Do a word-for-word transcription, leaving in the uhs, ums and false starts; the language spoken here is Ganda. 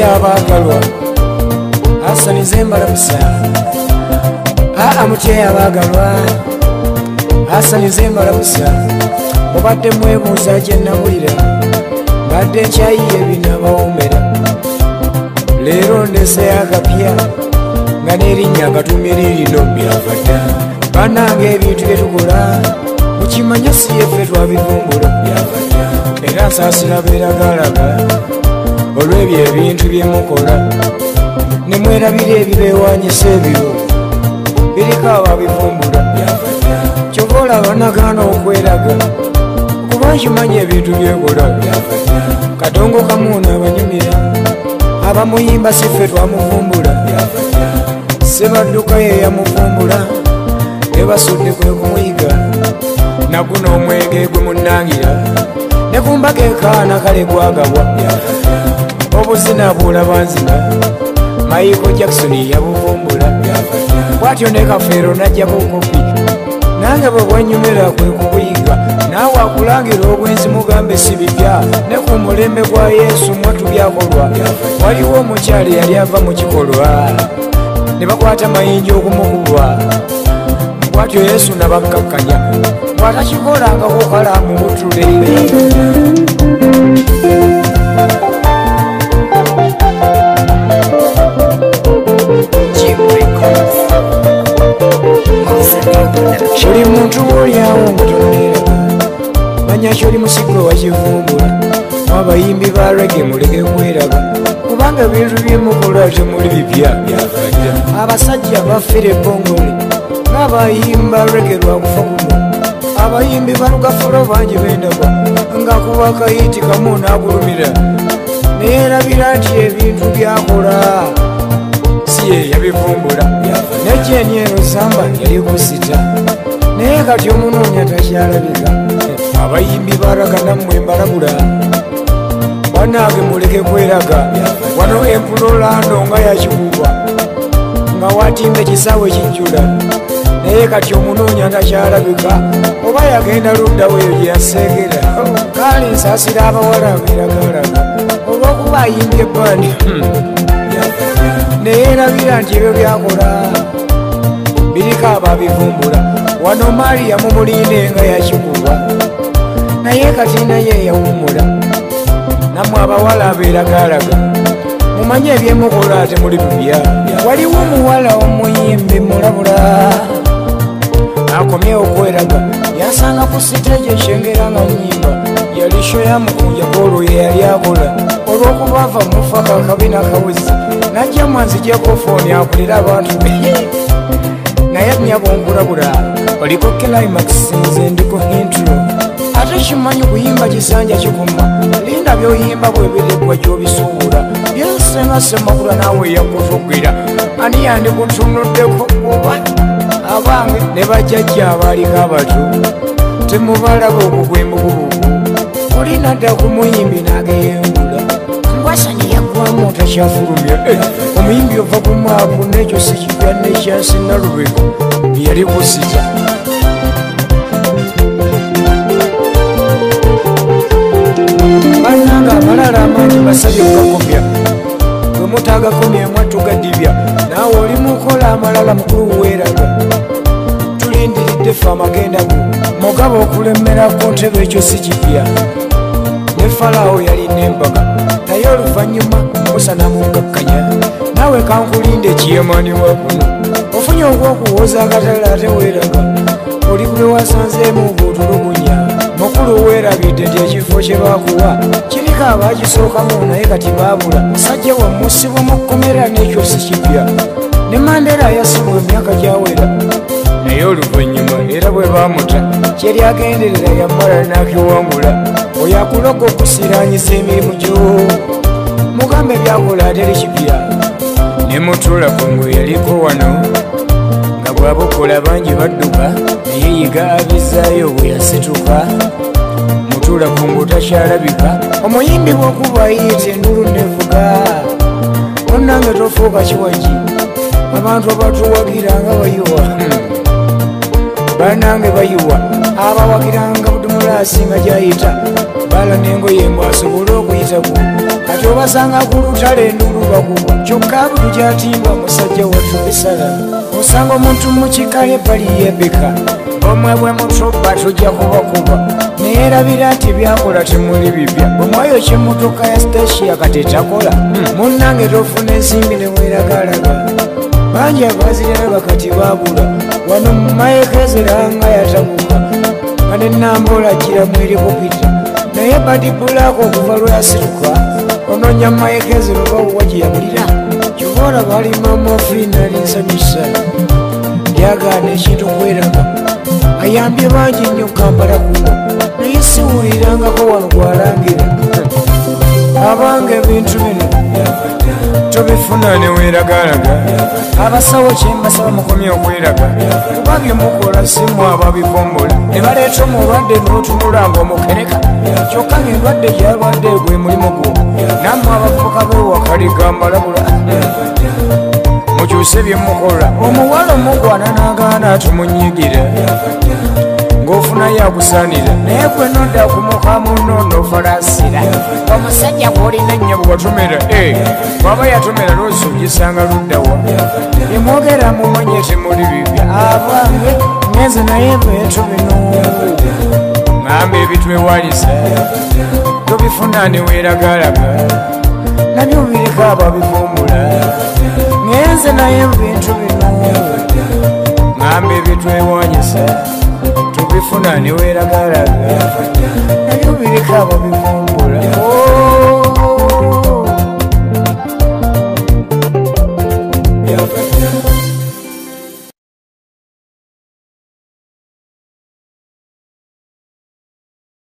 abagalwa asanize mbalamusa aa mutye abagalwa asanize mbalamusa mubadde mwebuuza gye nabulira badde nkyayiye binabawomera leero ndese akapya nga n'erinnya akatumye lirino byavadda banange ebintu bye tukola mukimanya si yeffe twabivumbula byavadda era nsaasira beeragalaga olw'ebyo ebintu bye mukola ne mwerabira ebibeewanyisa ebyo biriko ababivumbula byavadda kyova olaba nagaana okweraga kuba nkimanya ebintu byekola byavadda katongo kamuuna abanyumira abamuyimba siffe twamuvumbula byavadda sebadduka ye yamuvumbula ebasudde kwe kumuyiga naguno omwenge gwe munnangira ne kumbaga ekaana kale gwagabwa byavadda obuzina bulabanzina Michael Jackson yabuvumbula byavadda bwatyo ne kafeero najja bukopi nange bwe bwanyumira kwe kubuyiga naawe akulangira obwenzi mugambe si bipya ne ku mulembe gwa Yesu mwatu byakolwa waliwo omukyali yali ava mu kikolwa ne bakwata mayinja okumukubwa bwatyo Yesu nabakkakkanya bw'atakikolangako kalaamu butule buli muntu olyawo mutonera manya kyoli musigo wakivumbula mwabayimbi ba rege muleke kweraga kubanga ebintu byemukola temuli bipya byavadda abasajja baffire bongole ng'abayimba rege lwakufa kuno abayimbi balugafulo bangi bendaba nga kuba kayiti kamu n'akulumira neerabira nti ebintu byakola si ye yabivumbula nejjenyeero zamba yali kusita naye kati omunoonya takyalabika abayimbi baragana mmwe mbalabula banange muleke kweraga wano empulolando nga yakikuba nga watimba ekisaawe kijjula naye kati omunoonya takyalabika oba yagenda luddaweyo gye yaseegera kale nsaasira abawala abeeragalaga olw'okuba ayimbye ebbandi neerabira nti ebyo byakola biriko ababivumbula wano Mariya mumulinde nga yakikuba naye kati naye yawummula nammwe abawala abeeragalaga mumanye ebyemukola ate muli bibya waliwo omuwala omuyimbi mulabula akomye okweraga yasanga ku siteegi ekyengera nga nnyimba yali sho yamukunja kwolwo ye yali akola olw'okuba ava mufa kakabina kawezi najja mwanzijeko fooni akulira abantu naye nnyabo nkulabula oliko climax nze ndiko intro ate kimanyi kuyimba kisanja kikuma linda byoyimba bwebiregwa gyobisuubula byensenga semakula naawe yakutugwira ani yandikutunuddeko oba abange ne bajjajja abaaliko abato temubalaba okugwembugubugu olina dda ku muyimbi n'ageyembula ngwasani yagwamu takyafulumya omuyimbi ova ku maapu n'ekyo sikipya nekyasinalubeko yali kusita bananga amalala amangi basabye okugakomya bwe mutaagakomya mwatugadibya naawe oli mukola amalala mukulu weeraga tulindiridde ffe amagenda go mugaba okulemera ku ntebe ekyo si kipya ne Falaawo yalina embaga naye oluvannyuma Musa namugakkanya naawe kankulinde kiyamani wa kuno ofunye ogw'okuwooza akatale ate weeraga oli kube wasanzeemu ng'otulugunya mukulu weerabidde nti ekifo kye baakuwa kiriko abaakisookamu naye kati baabula musajja wamusibwa mu kkomera n'ekyo si kipya ne Mandela yasibwa emyaka gyawera naye oluvannyuma era bwe baamuta kyeri agenderera yamala n'akiwangula oyo akuloga okusiraanyiza emirimu gyo mugambe byakola ateri kipya ne Mutula Kongo yaliko wano nga bwabukola bangi badduka naye yiga abizaayo bwe yasituka Mutula Kongo takyalabika omuyimbi bw'okuba ayita endulu nevuga onnange tofuuka kiwagi abantu abatuwagira nga bayiwa banange bayiwa abawagiranga budumulasi nga gyayita bala n'engoye mbw asobole okuyitaku kati obasanga ku lutale endulu bakuba kyokka buli kyatimba musajja wattu bisala osanga omuntu mukika ebbali yebeka omwe bwe mutuba tujja kubakuba naye erabira nti byakola temuli bibya bwemwayo kyemotoka ya stashiya kati etakola munnange tofuna ensimbi nemweragalaga bangi abaziraba kati babula wano mumayekezeranga yatabuka kane nambola kiramu erikopita naye badibulako okuva lweyasituka ononya mumayekezero bawuwa gyeyabulira kyobola balima mofinalinsamisa lyagaana ekintu kweraga ayambye bangi nnyo kambala kuno naye siwulirangako wano gwalangira abange ebintu bino tobifuna neweragalaga abasawo kyembasaba mukomye okweraga kuba byemukola simu ababivombola ne baleeta omulwadde n'otunula ng'omukereka kyokka ng'endwadde gyalwadde gwe mulimu gwo nammwe abavubuka beewakaligambalabula mukyuse byemukola omuwala omugwana n'agaana tumunyigira ng'ofunayo agusaanira naye gwe nodda kumuka muno n'ofalasira omusajja gw'olina nnyo bwe watomera bw'aba yatomera lwosi ogisanga luddawa emwogera mumanye temuli bibya abange ngenze naye beeto bino ŋŋamba ebitwewalisa tobifuna neweeragalaga nabyo biriko ababivumbula ngenze naye bintu bino ŋŋamba ebitwewanyisa tubifuna neweragalaga nabyo biriko ababivumbula